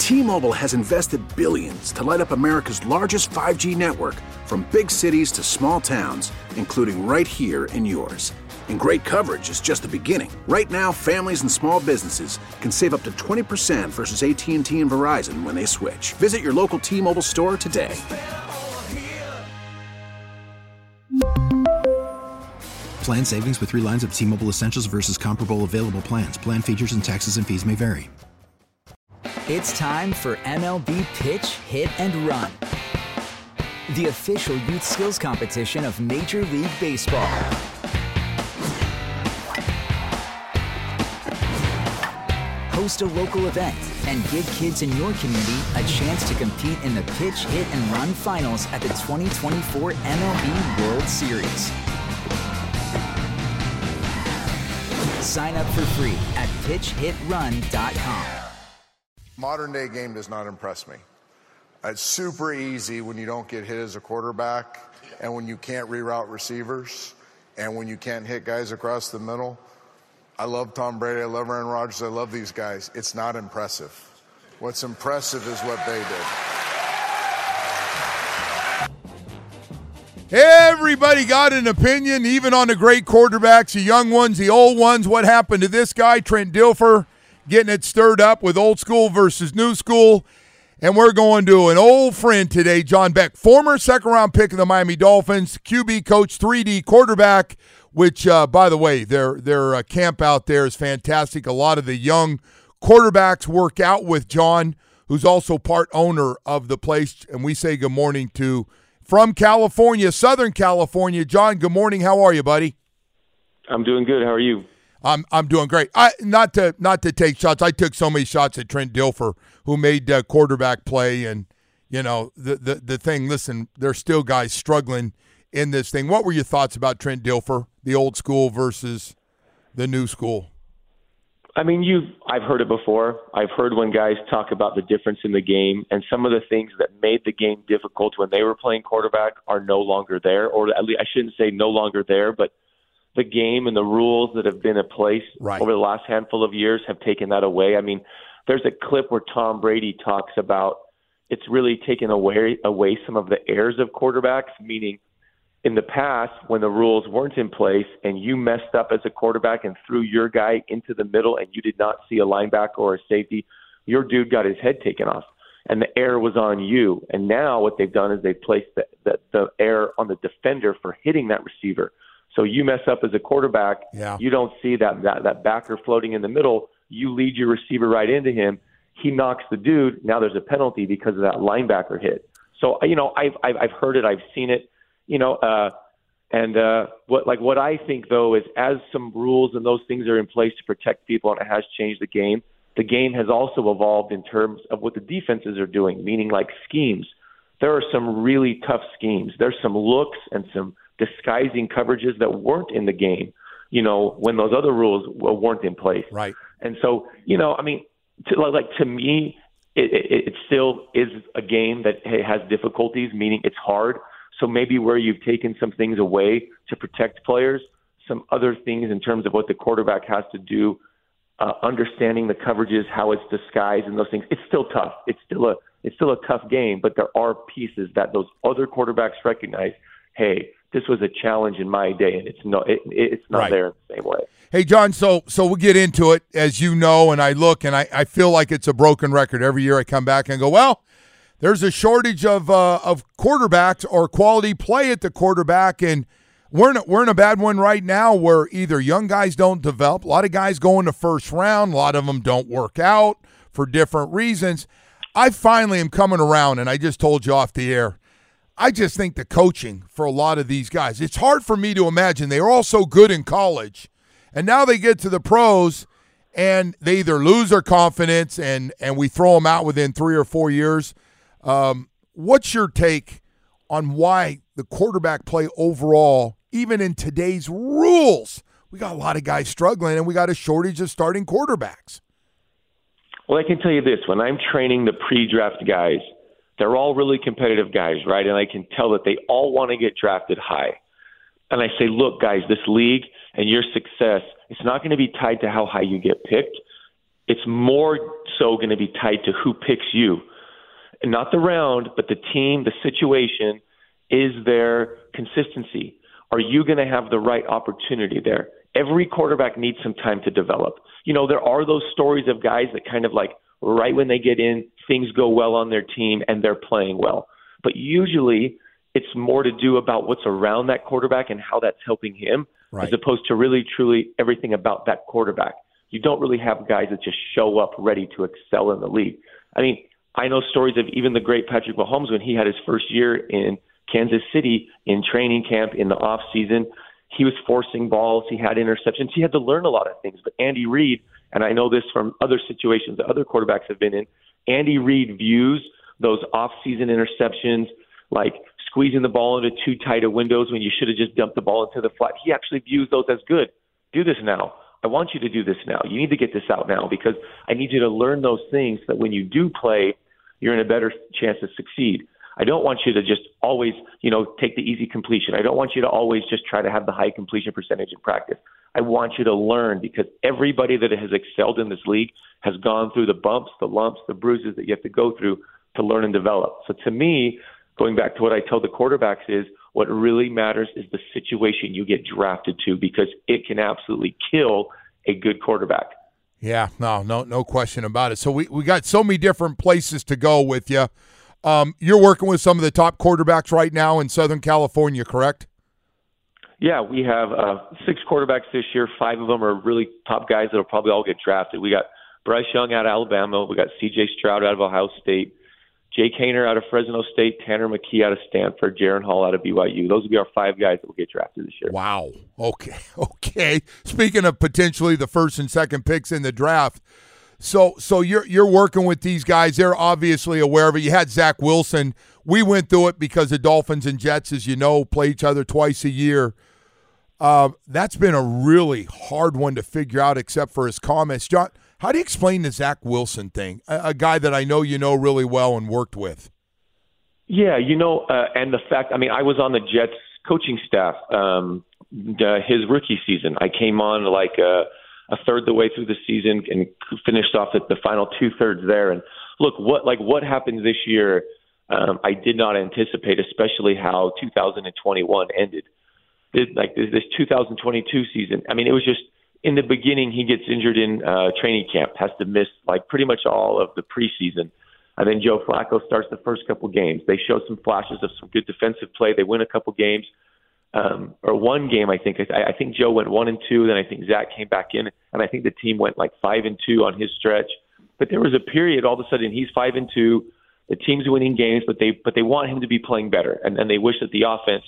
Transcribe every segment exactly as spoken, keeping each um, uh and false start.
T-Mobile has invested billions to light up America's largest five G network, from big cities to small towns, including right here in yours. And great coverage is just the beginning. Right now, families and small businesses can save up to twenty percent versus A T and T and Verizon when they switch. Visit your local T-Mobile store today. Plan savings with three lines of T-Mobile Essentials versus comparable available plans. Plan features and taxes and fees may vary. It's time for M L B Pitch, Hit, and Run, the official youth skills competition of Major League Baseball. Host a local event and give kids in your community a chance to compete in the Pitch, Hit, and Run finals at the twenty twenty-four M L B World Series. Sign up for free at pitch hit run dot com. Modern day game does not impress me. It's super easy when you don't get hit as a quarterback, and when you can't reroute receivers, and when you can't hit guys across the middle. I love Tom Brady, I love Aaron Rodgers, I love these guys. It's not impressive. What's impressive is what they did. Everybody got an opinion, even on the great quarterbacks, the young ones, the old ones. What happened to this guy, Trent Dilfer, getting it stirred up with old school versus new school. And we're going to an old friend today, John Beck, former second-round pick of the Miami Dolphins, Q B coach, three D quarterback, which, uh, by the way, their, their uh, camp out there is fantastic. A lot of the young quarterbacks work out with John, who's also part owner of the place. And we say good morning to, from California, Southern California, John. Good morning. How are you, buddy? I'm doing good. How are you? I'm I'm doing great. I not to not to take shots. I took so many shots at Trent Dilfer, who made uh, quarterback play, and you know the, the the thing. Listen, there's still guys struggling in this thing. What were your thoughts about Trent Dilfer, the old school versus the new school? I mean, you've I've heard it before. I've heard when guys talk about the difference in the game, and some of the things that made the game difficult when they were playing quarterback are no longer there, or at least I shouldn't say no longer there, but the game and the rules that have been in place right. over the last handful of years have taken that away. I mean, there's a clip where Tom Brady talks about it's really taken away away some of the airs of quarterbacks, meaning in the past when the rules weren't in place and you messed up as a quarterback and threw your guy into the middle and you did not see a linebacker or a safety, your dude got his head taken off and the air was on you. And now what they've done is they've placed the, the, the air on the defender for hitting that receiver. So you mess up as a quarterback, yeah. you don't see that, that that backer floating in the middle. You lead your receiver right into him. He knocks the dude. Now there's a penalty because of that linebacker hit. So, you know, I've I've, I've heard it. I've seen it. You know, uh, and uh, what like what I think, though, is as some rules and those things are in place to protect people and it has changed the game, the game has also evolved in terms of what the defenses are doing, meaning like schemes. There are some really tough schemes. There's some looks and some disguising coverages that weren't in the game, you know, when those other rules weren't in place. Right. And so, you know, I mean, to, like to me, it, it, it still is a game that has difficulties, meaning it's hard. So maybe where you've taken some things away to protect players, some other things in terms of what the quarterback has to do, uh, understanding the coverages, how it's disguised and those things, it's still tough. It's still a, it's still a tough game, but there are pieces that those other quarterbacks recognize, hey, this was a challenge in my day, and it's no, it, it's not right. there in the same way. Hey, John, so so we'll get into it, as you know, and I look, and I, I feel like it's a broken record. Every year I come back and go, well, there's a shortage of uh, of quarterbacks or quality play at the quarterback, and we're in, a, we're in a bad one right now where either young guys don't develop, a lot of guys go in the first round, a lot of them don't work out for different reasons. I finally am coming around, and I just told you off the air, I just think the coaching for a lot of these guys, it's hard for me to imagine. They were all so good in college, and now they get to the pros, and they either lose their confidence and, and we throw them out within three or four years. Um, what's your take on why the quarterback play overall, even in today's rules, we got a lot of guys struggling, and we got a shortage of starting quarterbacks? Well, I can tell you this. When I'm training the pre-draft guys, they're all really competitive guys, right? And I can tell that they all want to get drafted high. And I say, look, guys, this league and your success, it's not going to be tied to how high you get picked. It's more so going to be tied to who picks you. And not the round, but the team, the situation. Is there consistency? Are you going to have the right opportunity there? Every quarterback needs some time to develop. You know, there are those stories of guys that kind of like right when they get in, things go well on their team and they're playing well. But usually it's more to do about what's around that quarterback and how that's helping him, right, as opposed to really, truly everything about that quarterback. You don't really have guys that just show up ready to excel in the league. I mean, I know stories of even the great Patrick Mahomes when he had his first year in Kansas City in training camp in the off season. He was forcing balls. He had interceptions. He had to learn a lot of things. But Andy Reid, and I know this from other situations that other quarterbacks have been in, Andy Reid views those off-season interceptions like squeezing the ball into too tight of windows when you should have just dumped the ball into the flat. He actually views those as good. Do this now. I want you to do this now. You need to get this out now because I need you to learn those things so that when you do play, you're in a better chance to succeed. I don't want you to just always, you know, take the easy completion. I don't want you to always just try to have the high completion percentage in practice. I want you to learn because everybody that has excelled in this league has gone through the bumps, the lumps, the bruises that you have to go through to learn and develop. So to me, going back to what I tell the quarterbacks is what really matters is the situation you get drafted to because it can absolutely kill a good quarterback. Yeah, no, no, no question about it. So we, we got so many different places to go with you. Um, you're working with some of the top quarterbacks right now in Southern California, correct? Yeah, we have uh, six quarterbacks this year. Five of them are really top guys that will probably all get drafted. We got Bryce Young out of Alabama. We got C J Stroud out of Ohio State. Jake Haener out of Fresno State. Tanner McKee out of Stanford. Jaron Hall out of B Y U. Those will be our five guys that will get drafted this year. Wow. Okay. Okay. Speaking of potentially the first and second picks in the draft, So so you're you're working with these guys. They're obviously aware of it. You had Zach Wilson. We went through it because the Dolphins and Jets, as you know, play each other twice a year. Uh, that's been a really hard one to figure out except for his comments. John, how do you explain the Zach Wilson thing, a, a guy that I know you know really well and worked with? Yeah, you know, uh, and the fact, I mean, I was on the Jets coaching staff um, uh, his rookie season. I came on like uh, – a third the way through the season and finished off at the final two thirds there. And look, what like what happened this year, um, I did not anticipate, especially how two thousand twenty-one ended. It, like this, this two thousand twenty-two season, I mean, it was just in the beginning he gets injured in uh, training camp, has to miss like pretty much all of the preseason. And then Joe Flacco starts the first couple games. They show some flashes of some good defensive play. They win a couple games. Um, or one game, I think. I, I think Joe went one and two. Then I think Zach came back in, and I think the team went like five and two on his stretch. But there was a period, all of a sudden, he's five and two. The team's winning games, but they but they want him to be playing better, and and they wish that the offense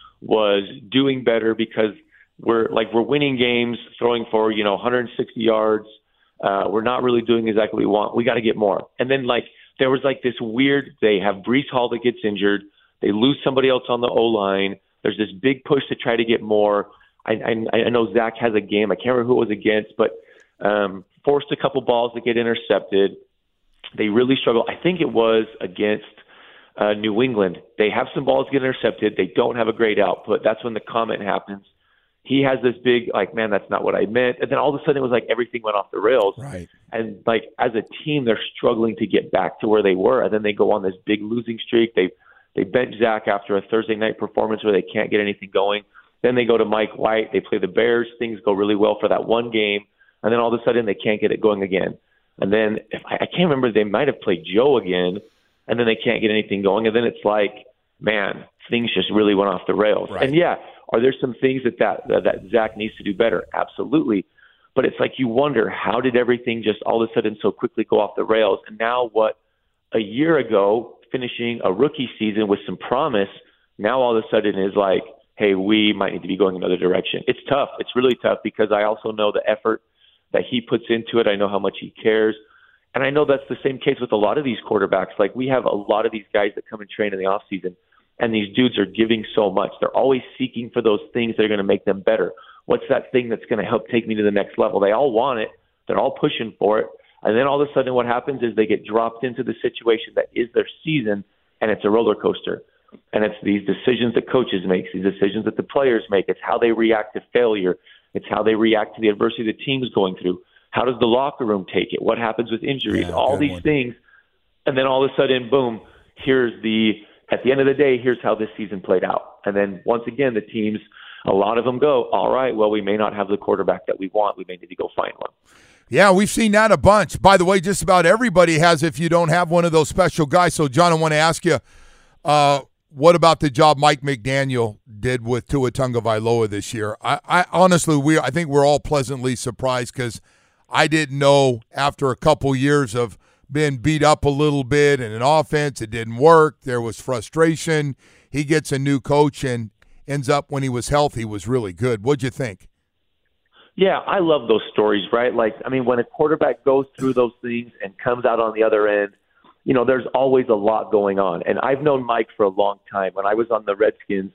was doing better because we're like we're winning games, throwing for you know one hundred sixty yards. Uh, we're not really doing exactly what we want. We got to get more. And then like there was like this weird. They have Breece Hall that gets injured. They lose somebody else on the O line. There's this big push to try to get more. I, I, I know Zach has a game. I can't remember who it was against, but um, forced a couple balls that get intercepted. They really struggle. I think it was against uh, New England. They have some balls get intercepted. They don't have a great output. That's when the comment happens. He has this big, like, man, that's not what I meant. And then all of a sudden it was like everything went off the rails. Right. And, like, as a team, they're struggling to get back to where they were. And then they go on this big losing streak. They They bench Zach after a Thursday night performance where they can't get anything going. Then they go to Mike White. They play the Bears. Things go really well for that one game. And then all of a sudden they can't get it going again. And then if I, I can't remember, they might have played Joe again, and then they can't get anything going. And then it's like, man, things just really went off the rails. Right. And, yeah, are there some things that, that, that, that Zach needs to do better? Absolutely. But it's like you wonder, how did everything just all of a sudden so quickly go off the rails? And now what a year ago, finishing a rookie season with some promise, now all of a sudden is like, hey, we might need to be going another direction. It's tough. It's really tough because I also know the effort that he puts into it. I know how much he cares. And I know that's the same case with a lot of these quarterbacks. Like we have a lot of these guys that come and train in the offseason, and these dudes are giving so much. They're always seeking for those things that are going to make them better. What's that thing that's going to help take me to the next level? They all want it. They're all pushing for it. And then all of a sudden what happens is they get dropped into the situation that is their season, and it's a roller coaster. And it's these decisions that coaches make, these decisions that the players make. It's how they react to failure. It's how they react to the adversity the team's going through, How does the locker room take it? What happens with injuries? Yeah, all these one. things. And then all of a sudden, boom, here's the, at the end of the day, here's how this season played out. And then once again, the teams, a lot of them go, all right, well, we may not have the quarterback that we want. We may need to go find one. Yeah, we've seen that a bunch. By the way, just about everybody has if you don't have one of those special guys. So, John, I want to ask you, uh, what about the job Mike McDaniel did with Tua Tagovailoa this year? I, I honestly, we I think we're all pleasantly surprised because I didn't know after a couple years of being beat up a little bit in an offense, it didn't work. There was frustration. He gets a new coach and ends up when he was healthy was really good. What'd you think? Yeah, I love those stories, right? Like, I mean, when a quarterback goes through those things and comes out on the other end, you know, there's always a lot going on. And I've known Mike for a long time. When I was on the Redskins,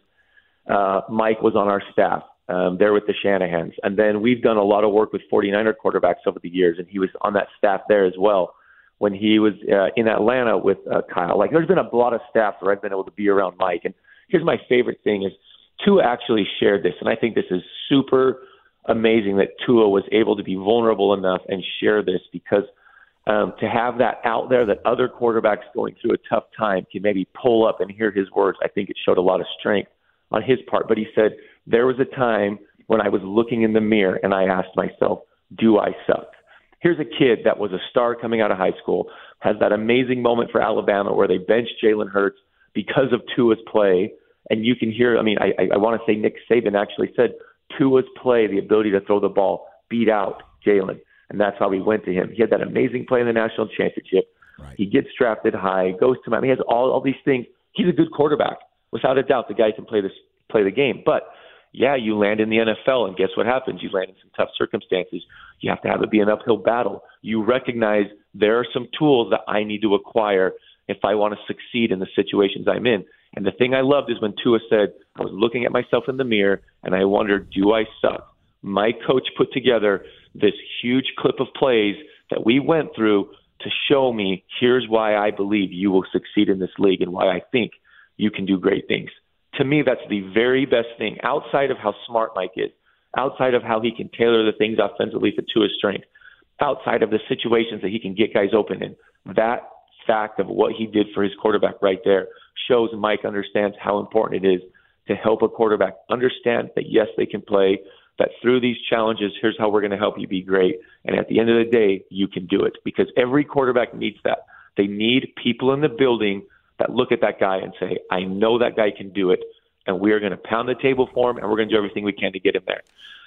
uh, Mike was on our staff. Um, there with the Shanahans. And then we've done a lot of work with forty-niner quarterbacks over the years, and he was on that staff there as well when he was uh, in Atlanta with uh, Kyle. Like, there's been a lot of staff where I've been able to be around Mike. And here's my favorite thing is Tua actually shared this, and I think this is super amazing that Tua was able to be vulnerable enough and share this because um, to have that out there that other quarterbacks going through a tough time can maybe pull up and hear his words, I think it showed a lot of strength on his part. But he said, there was a time when I was looking in the mirror and I asked myself, do I suck? Here's a kid that was a star coming out of high school, has that amazing moment for Alabama where they benched Jalen Hurts because of Tua's play. And you can hear, I mean, I, I, I want to say Nick Saban actually said Tua's play, the ability to throw the ball, beat out Jalen. And that's how he went to him. He had that amazing play in the national championship. Right. He gets drafted high, goes to Miami. He has all, all these things. He's a good quarterback. Without a doubt, the guy can play this, play the game. But, yeah, you land in the N F L, and guess what happens? You land in some tough circumstances. You have to have it be an uphill battle. You recognize there are some tools that I need to acquire if I want to succeed in the situations I'm in. And the thing I loved is when Tua said, I was looking at myself in the mirror, and I wondered, do I suck? My coach put together this huge clip of plays that we went through to show me, here's why I believe you will succeed in this league and why I think you can do great things. To me, that's the very best thing, outside of how smart Mike is, outside of how he can tailor the things offensively to his strength, outside of the situations that he can get guys open in. That fact of what he did for his quarterback right there shows Mike understands how important it is to help a quarterback understand that, yes, they can play, that through these challenges, here's how we're going to help you be great. And at the end of the day, you can do it because every quarterback needs that. They need people in the building that look at that guy and say, I know that guy can do it, and we are going to pound the table for him, and we're going to do everything we can to get him there.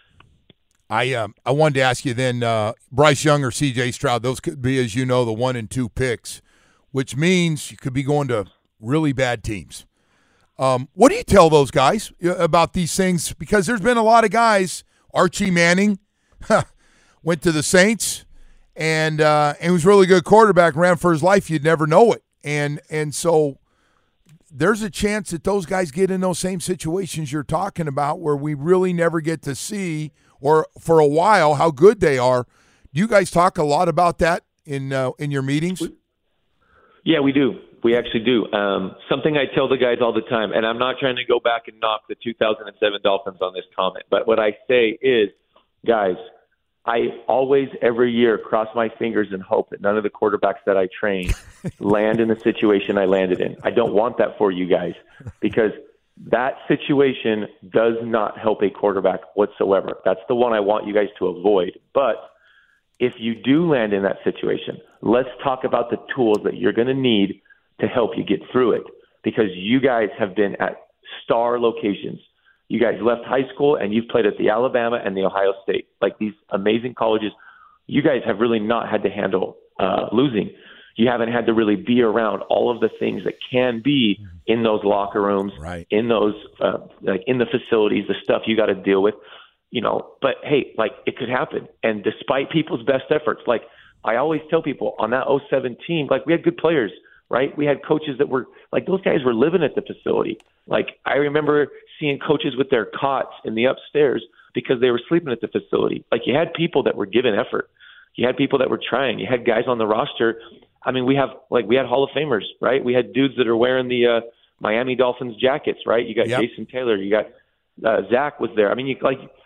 I um, I wanted to ask you then, uh, Bryce Young or C J Stroud, those could be, as you know, the one and two picks, which means you could be going to really bad teams. Um, what do you tell those guys about these things? Because there's been a lot of guys, Archie Manning went to the Saints, and uh, and was a really good quarterback, ran for his life. You'd never know it. And and so there's a chance that those guys get in those same situations you're talking about where we really never get to see, or for a while, how good they are. Do you guys talk a lot about that in uh, in your meetings? Yeah, we do. We actually do. Um, something I tell the guys all the time, and I'm not trying to go back and knock the two thousand seven Dolphins on this comment, but what I say is, guys, I always, every year, cross my fingers and hope that none of the quarterbacks that I train land in the situation I landed in. I don't want that for you guys because that situation does not help a quarterback whatsoever. That's the one I want you guys to avoid. But if you do land in that situation, let's talk about the tools that you're going to need to help you get through it because you guys have been at star locations. You guys left high school and you've played at the Alabama and the Ohio State, like these amazing colleges. You guys have really not had to handle uh, losing. You haven't had to really be around all of the things that can be in those locker rooms, right. in those, uh, like in the facilities, the stuff you got to deal with, you know. But hey, like it could happen. And despite people's best efforts, like I always tell people on that oh seven team, like we had good players. Right? We had coaches that were like those guys were living at the facility. Like I remember seeing coaches with their cots in the upstairs because they were sleeping at the facility. Like you had people that were giving effort. You had people that were trying. You had guys on the roster. I mean, we have like we had Hall of Famers, right? We had dudes that are wearing the uh, Miami Dolphins jackets, right? You got yep. Jason Taylor. You got uh, Zach was there. I mean, you like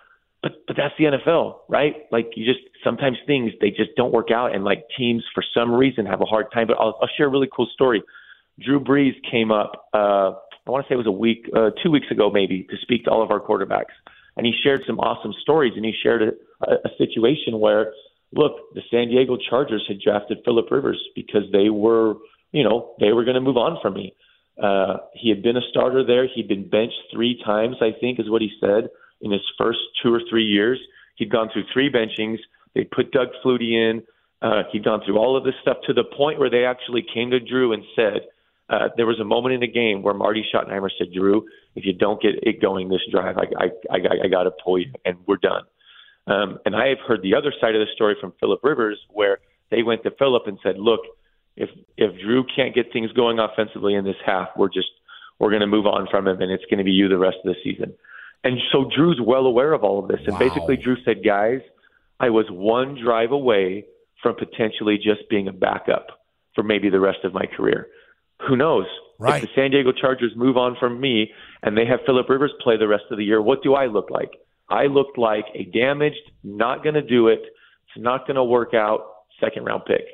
but but that's the N F L, right? Like you just sometimes things they just don't work out, and like teams for some reason have a hard time. But I'll, I'll share a really cool story. Drew Brees came up. Uh, I want to say it was a week, uh, two weeks ago maybe, to speak to all of our quarterbacks, and he shared some awesome stories. And he shared a, a, a situation where, look, the San Diego Chargers had drafted Phillip Rivers because they were, you know, they were going to move on from me. Uh, he had been a starter there. He'd been benched three times, I think, is what he said, in his first two or three years. He'd gone through three benchings. They put Doug Flutie in. Uh, he'd gone through all of this stuff to the point where they actually came to Drew and said, uh, there was a moment in the game where Marty Schottenheimer said, Drew, if you don't get it going this drive, I, I, I, I got to pull you, and we're done. Um, and I have heard the other side of the story from Phillip Rivers, where they went to Phillip and said, look, if if Drew can't get things going offensively in this half, we're just we're going to move on from him, and it's going to be you the rest of the season. And so Drew's well aware of all of this. And wow. Basically Drew said, guys, I was one drive away from potentially just being a backup for maybe the rest of my career. Who knows? Right. If the San Diego Chargers move on from me and they have Phillip Rivers play the rest of the year, what do I look like? I looked like a damaged, not going to do it, it's not going to work out, second-round pick.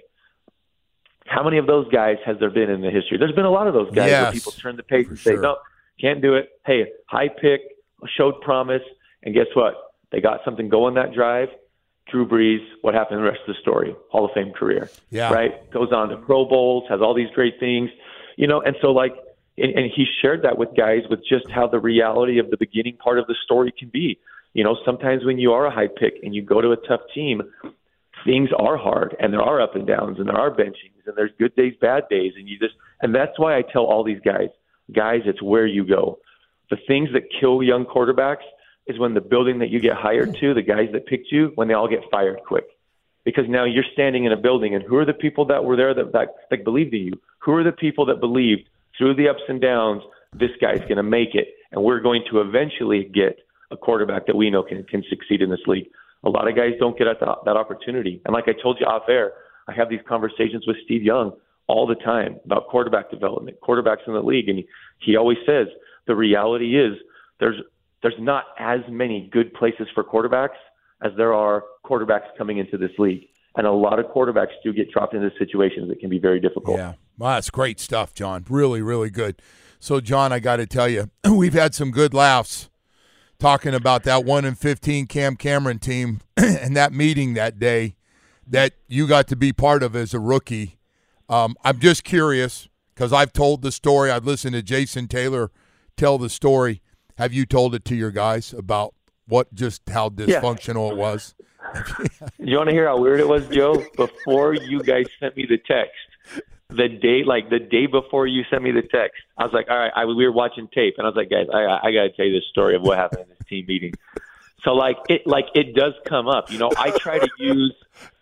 How many of those guys has there been in the history? There's been a lot of those guys yes, where people turn the page and say, sure. no, can't do it. Hey, high pick, showed promise, and guess what? They got something going that drive. Drew Brees, what happened the rest of the story? Hall of Fame career, yeah. right? Goes on to Pro Bowls, has all these great things, you know, and so like, and, and he shared that with guys with just how the reality of the beginning part of the story can be. You know, sometimes when you are a high pick and you go to a tough team, things are hard, and there are up and downs, and there are benchings, and there's good days, bad days, and you just, and that's why I tell all these guys, guys, it's where you go. The things that kill young quarterbacks is when the building that you get hired to, the guys that picked you, when they all get fired quick, because now you're standing in a building, and who are the people that were there that that, that believed in you? Who are the people that believed through the ups and downs, this guy's going to make it, and we're going to eventually get a quarterback that we know can, can succeed in this league. A lot of guys don't get at the, that opportunity. And like I told you off air, I have these conversations with Steve Young all the time about quarterback development, quarterbacks in the league. And he, he always says the reality is there's there's not as many good places for quarterbacks as there are quarterbacks coming into this league. And a lot of quarterbacks do get dropped into situations that can be very difficult. Yeah, well, that's great stuff, John. Really, really good. So, John, I got to tell you, we've had some good laughs talking about that one in fifteen Cam Cameron team and that meeting that day that you got to be part of as a rookie. Um, I'm just curious because I've told the story. I've listened to Jason Taylor tell the story. Have you told it to your guys about what just how dysfunctional yeah. it was? You want to hear how weird it was, Joe? Before you guys sent me the text, the day, like the day before you sent me the text, I was like, all right, I, we were watching tape, and I was like, guys, I, I got to tell you this story of what happened in this team meeting. So like it, like it does come up, you know. I try to use,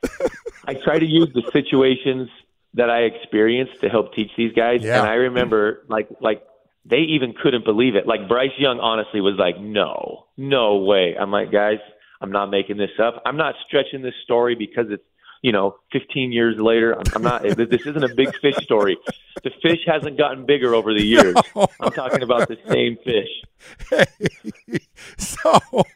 I try to use the situations that I experienced to help teach these guys. Yeah. And I remember, like, like they even couldn't believe it. Like Bryce Young, honestly, was like, no, no way. I'm like, guys, I'm not making this up. I'm not stretching this story because it's, you know, fifteen years later. I'm, I'm not. This isn't a big fish story. The fish hasn't gotten bigger over the years. I'm talking about the same fish. Hey, so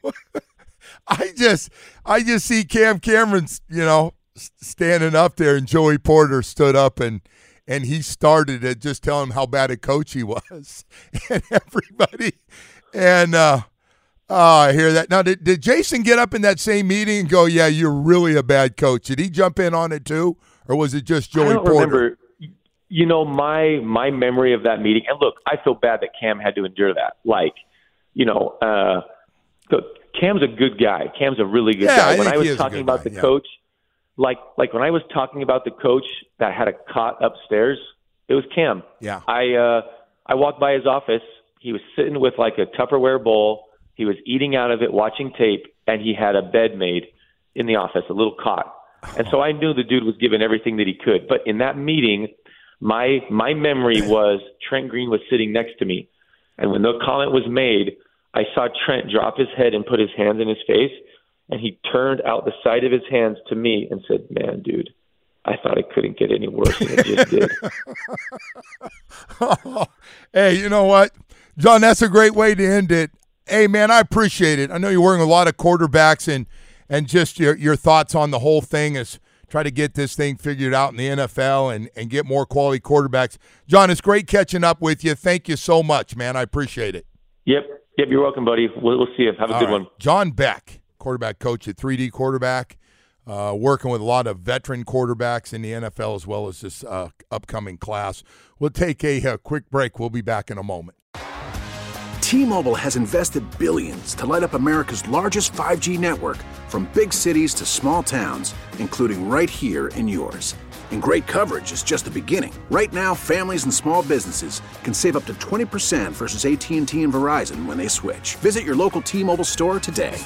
I just, I just see Cam Cameron's, you know, standing up there, and Joey Porter stood up and and he started it, just telling him how bad a coach he was, and everybody, and uh, oh, I hear that. Now, did, did Jason get up in that same meeting and go, yeah, you're really a bad coach? Did he jump in on it too, or was it just Joey I don't Porter? Remember, you know, my my memory of that meeting, and look, I feel bad that Cam had to endure that. Like, you know, uh, Cam's a good guy. Cam's a really good yeah, guy. I When I was think talking about guy, the yeah. coach, like like when I was talking about the coach that had a cot upstairs, it was Cam. Yeah. I uh, I walked by his office. He was sitting with like a Tupperware bowl. He was eating out of it, watching tape, and he had a bed made in the office, a little cot. And so I knew the dude was giving everything that he could. But in that meeting, my my memory was Trent Green was sitting next to me. And when the comment was made, I saw Trent drop his head and put his hands in his face, and he turned out the side of his hands to me and said, man, dude, I thought it couldn't get any worse than it just did. Oh, hey, you know what? John, that's a great way to end it. Hey, man, I appreciate it. I know you're working with a lot of quarterbacks, and and just your your thoughts on the whole thing is try to get this thing figured out in the N F L and, and get more quality quarterbacks. John, it's great catching up with you. Thank you so much, man. I appreciate it. Yep. Yep, you're welcome, buddy. We'll, we'll see you. Have a All good right. one. John Beck, quarterback coach at three D Quarterback, uh, working with a lot of veteran quarterbacks in the N F L as well as this uh, upcoming class. We'll take a, a quick break. We'll be back in a moment. T-Mobile has invested billions to light up America's largest five G network, from big cities to small towns, including right here in yours. And great coverage is just the beginning. Right now, families and small businesses can save up to twenty percent versus A T and T and Verizon when they switch. Visit your local T-Mobile store today.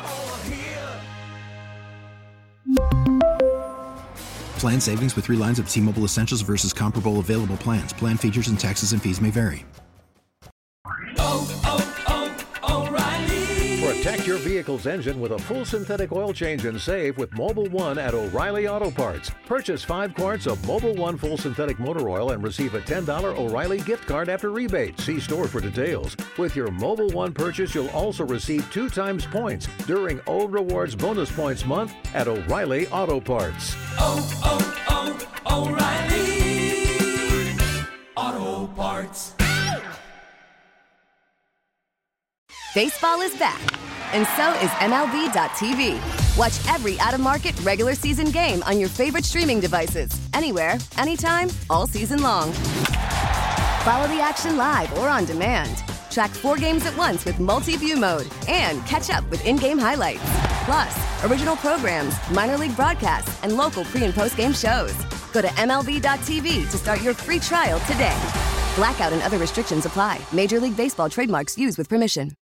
Plan savings with three lines of T-Mobile Essentials versus comparable available plans. Plan features and taxes and fees may vary. Oh, oh, oh, O'Reilly. Protect your vehicle's engine with a full synthetic oil change and save with Mobil one at O'Reilly Auto Parts. Purchase five quarts of Mobil one full synthetic motor oil and receive a ten dollars O'Reilly gift card after rebate. See store for details. With your Mobil one purchase, you'll also receive two times points during O Rewards Bonus Points Month at O'Reilly Auto Parts. Oh, oh, oh, O'Reilly Auto Parts. Baseball is back, and so is M L B dot T V. Watch every out-of-market regular season game on your favorite streaming devices, anywhere, anytime, all season long. Follow the action live or on demand. Track four games at once with multi-view mode and catch up with in-game highlights. Plus, original programs, minor league broadcasts, and local pre- and post-game shows. Go to M L B dot T V to start your free trial today. Blackout and other restrictions apply. Major League Baseball trademarks used with permission.